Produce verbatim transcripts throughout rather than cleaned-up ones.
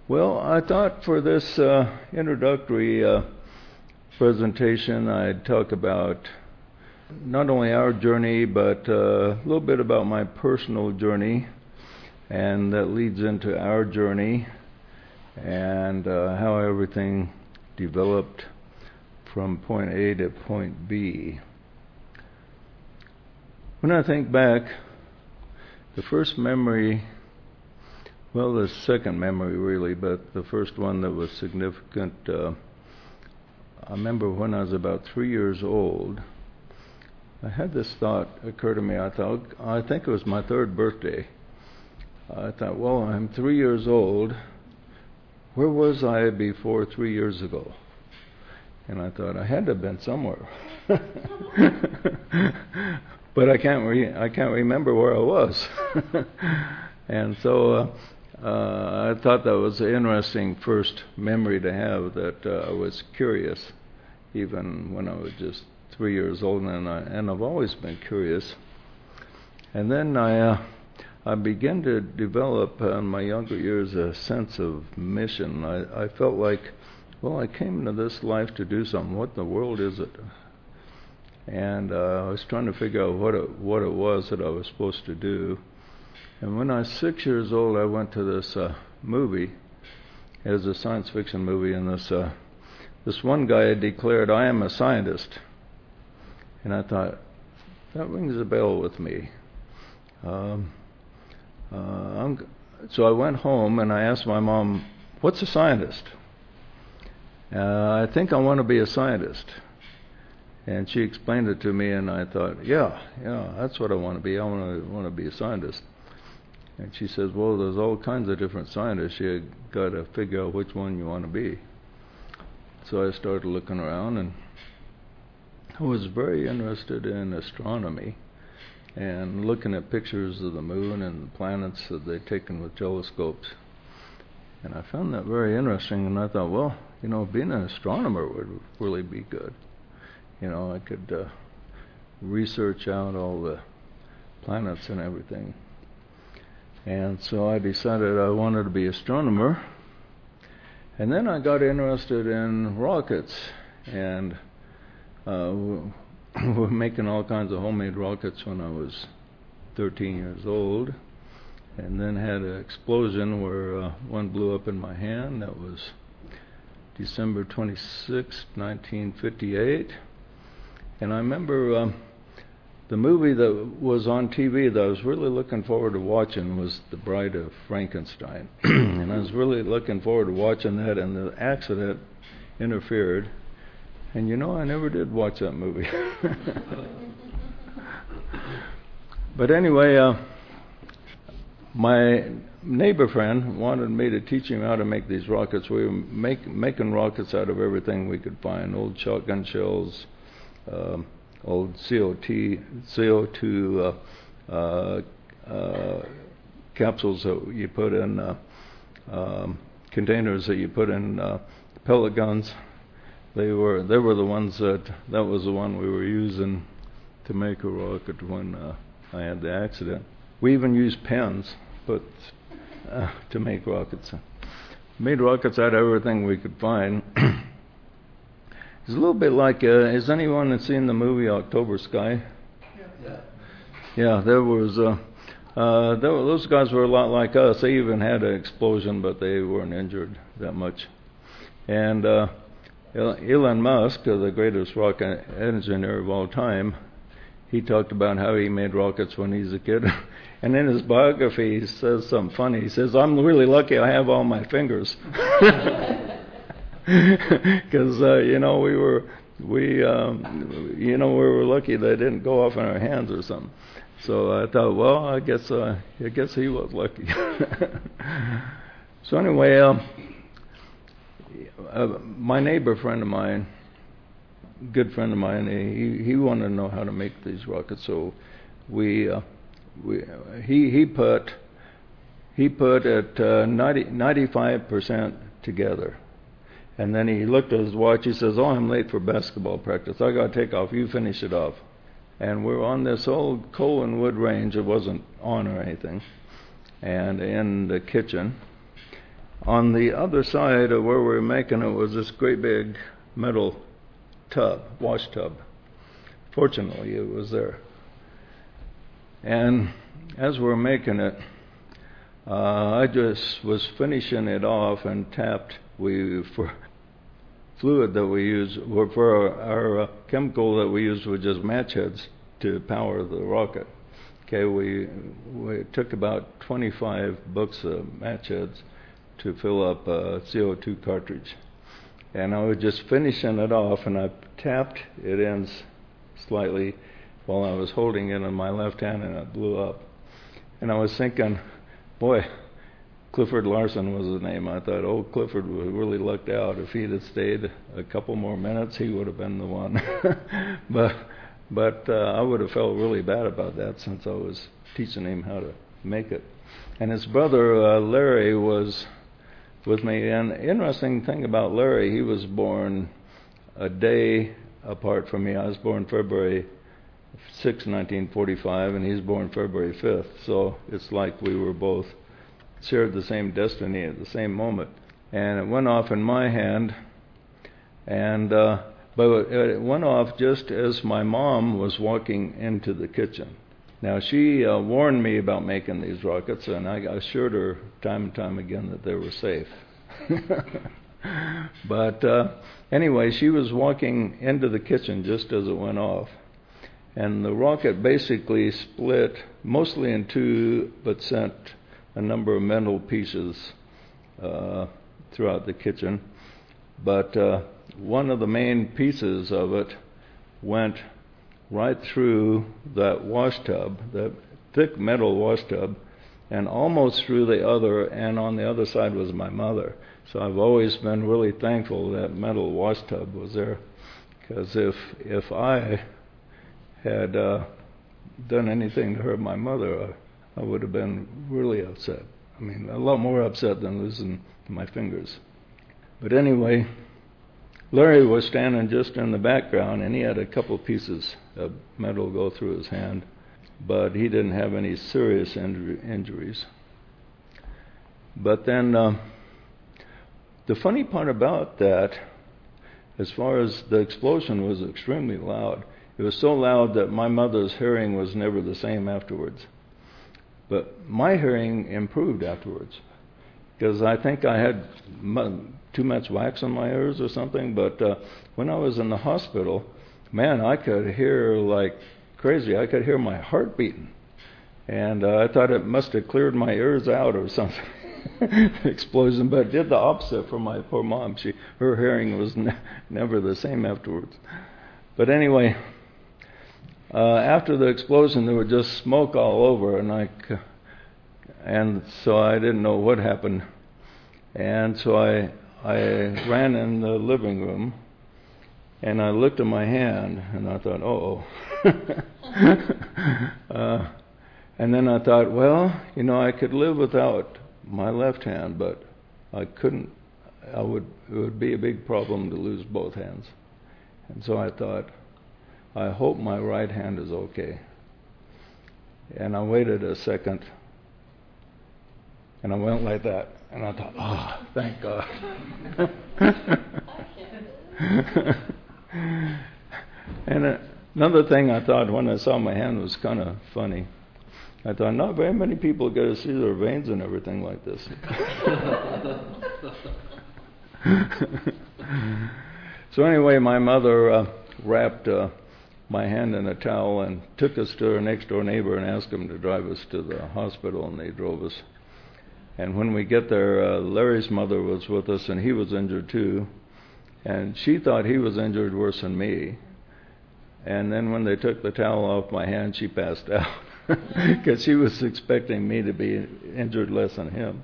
Well, I thought for this uh, introductory uh, presentation I'd talk about not only our journey, but uh, a little bit about my personal journey, and that leads into our journey and uh, how everything developed from point A to point B. When I think back, the first memory, well, the second memory really, but the first one that was significant, uh, I remember when I was about three years old, I had this thought occur to me. I thought, I think it was my third birthday. I thought, well, I'm three years old. Where was I before three years ago? And I thought I had to have been somewhere. But I can't re- I can't remember where I was. And so uh, uh, I thought that was an interesting first memory to have, that uh, I was curious even when I was just three years old, and, I, and I've always been curious. And then I, uh, I began to develop uh, in my younger years a sense of mission. I, I felt like, well, I came into this life to do something. What in the world is it? And uh, I was trying to figure out what it, what it was that I was supposed to do. And when I was six years old, I went to this uh, movie. It was a science fiction movie, and this uh, this one guy had declared, "I am a scientist." And I thought, that rings a bell with me. Um, uh, I'm, so I went home and I asked my mom, "What's a scientist?" Uh, I think I want to be a scientist. And she explained it to me, and I thought, yeah, yeah, that's what I want to be. I want to want to be a scientist. And she says, well, there's all kinds of different scientists. You got to figure out which one you want to be. So I started looking around, and I was very interested in astronomy and looking at pictures of the moon and the planets that they'd taken with telescopes. And I found that very interesting, and I thought, well, you know, being an astronomer would really be good. You know, I could uh, research out all the planets and everything. And so I decided I wanted to be an astronomer. And then I got interested in rockets, and uh, we were making all kinds of homemade rockets when I was thirteen years old. And then had an explosion where uh, one blew up in my hand. That was December twenty-sixth, nineteen fifty-eight. And I remember um, the movie that was on T V that I was really looking forward to watching was The Bride of Frankenstein. And I was really looking forward to watching that, and the accident interfered. And you know, I never did watch that movie. But anyway, uh, my neighbor friend wanted me to teach him how to make these rockets. We were make, making rockets out of everything we could find, old shotgun shells, Um, old C O two uh, uh, uh, capsules that you put in uh, um, containers that you put in uh, pellet guns. They were they were the ones that that was the one we were using to make a rocket when uh, I had the accident. We even used pens, but uh, to make rockets. Made rockets out of everything we could find. It's a little bit like, uh, has anyone seen the movie October Sky? Yeah. Yeah, there was, uh, uh, there were, those guys were a lot like us. They even had an explosion, but they weren't injured that much. And uh, Elon Musk, uh, the greatest rocket engineer of all time, he talked about how he made rockets when he was a kid. And in his biography, he says something funny. He says, I'm really lucky I have all my fingers. Because uh, you know we were we um, you know we were lucky they didn't go off in our hands or something. So I thought, well, I guess uh, I guess he was lucky. So anyway, um, uh, my neighbor friend of mine, good friend of mine, he he wanted to know how to make these rockets. So we uh, we he he put he put it uh, ninety, ninety-five percent together. And then he looked at his watch. He says, oh, I'm late for basketball practice. I got to take off. You finish it off. And we're on this old coal and wood range. It wasn't on or anything. And in the kitchen, on the other side of where we were making it was this great big metal tub, wash tub. Fortunately, it was there. And as we were making it, uh, I just was finishing it off and tapped. We for fluid that we use, or for our, our uh, chemical that we used was just match heads to power the rocket. Okay, we we took about twenty-five books of match heads to fill up a C O two cartridge. And I was just finishing it off, and I tapped it in slightly while I was holding it in my left hand, and it blew up. And I was thinking, boy, Clifford Larson was his name. I thought, oh, Clifford really lucked out. If he'd have stayed a couple more minutes, he would have been the one. but but uh, I would have felt really bad about that, since I was teaching him how to make it. And his brother, uh, Larry, was with me. And the interesting thing about Larry, he was born a day apart from me. I was born February sixth, nineteen forty-five, and he's born February fifth. So it's like we were both shared the same destiny at the same moment. And it went off in my hand, and uh, but it went off just as my mom was walking into the kitchen. Now, she uh, warned me about making these rockets, and I assured her time and time again that they were safe. But uh, anyway, she was walking into the kitchen just as it went off. And the rocket basically split mostly in two, but sent a number of metal pieces uh, throughout the kitchen. But uh, one of the main pieces of it went right through that wash tub, that thick metal wash tub, and almost through the other, and on the other side was my mother. So I've always been really thankful that metal wash tub was there, because if if I had uh, done anything to hurt my mother, I, I would have been really upset. I mean, a lot more upset than losing my fingers. But anyway, Larry was standing just in the background, and he had a couple pieces of metal go through his hand, but he didn't have any serious injury, injuries. But then uh, the funny part about that, as far as the explosion, was extremely loud. It was so loud that my mother's hearing was never the same afterwards. But my hearing improved afterwards, because I think I had m- too much wax in my ears or something. But uh, when I was in the hospital, man, I could hear like crazy. I could hear my heart beating. And uh, I thought it must have cleared my ears out or something. Explosion, but it did the opposite for my poor mom. She, her hearing was ne- never the same afterwards. But anyway, uh, after the explosion, there was just smoke all over, and I, c- and so I didn't know what happened. And so I, I ran in the living room, and I looked at my hand, and I thought, oh. uh, and then I thought, well, you know, I could live without my left hand, but I couldn't. I would. It would be a big problem to lose both hands. And so I thought, I hope my right hand is okay. And I waited a second, and I went like that, and I thought, ah, oh, thank God. And another thing I thought when I saw my hand was kind of funny. I thought, not very many people get to see their veins and everything like this. So anyway, my mother uh, wrapped uh, my hand in a towel and took us to her next door neighbor and asked him to drive us to the hospital, and they drove us. And when we get there, uh, Larry's mother was with us, and he was injured too. And she thought he was injured worse than me. And then when they took the towel off my hand, she passed out. Because she was expecting me to be injured less than him.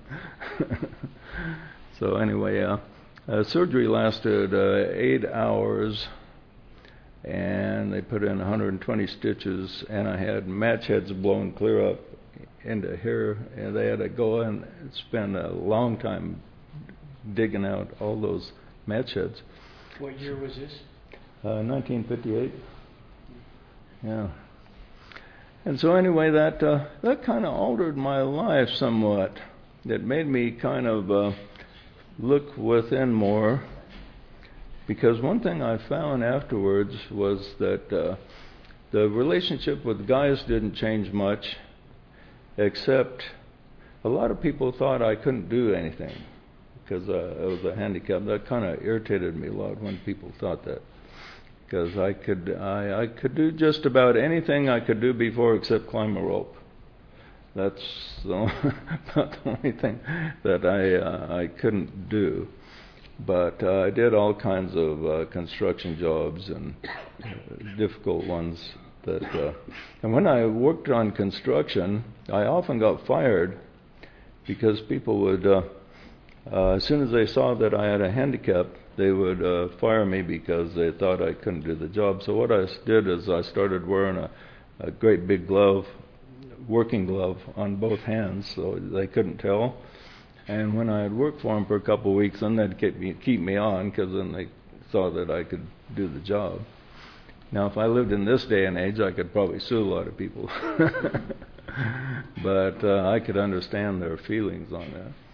So anyway, uh, uh, surgery lasted uh, eight hours, and they put in one hundred twenty stitches, and I had match heads blown clear up into here, and they had to go and spend a long time digging out all those match heads. What year was this? Uh, nineteen fifty-eight. Yeah. And so anyway, that uh, that kind of altered my life somewhat. It made me kind of uh, look within more, because one thing I found afterwards was that uh, the relationship with guys didn't change much, except a lot of people thought I couldn't do anything because uh, I was a handicap. That kind of irritated me a lot when people thought that, because I could I, I could do just about anything I could do before except climb a rope. That's the only, about the only thing that I uh, I couldn't do. But uh, I did all kinds of uh, construction jobs and uh, difficult ones. That uh, and when I worked on construction, I often got fired because people would, uh, uh, as soon as they saw that I had a handicap, they would uh, fire me because they thought I couldn't do the job. So what I did is I started wearing a, a great big glove, working glove on both hands, so they couldn't tell. And when I had worked for them for a couple of weeks, then they'd keep me, keep me on, because then they saw that I could do the job. Now, if I lived in this day and age, I could probably sue a lot of people. But uh, I could understand their feelings on that.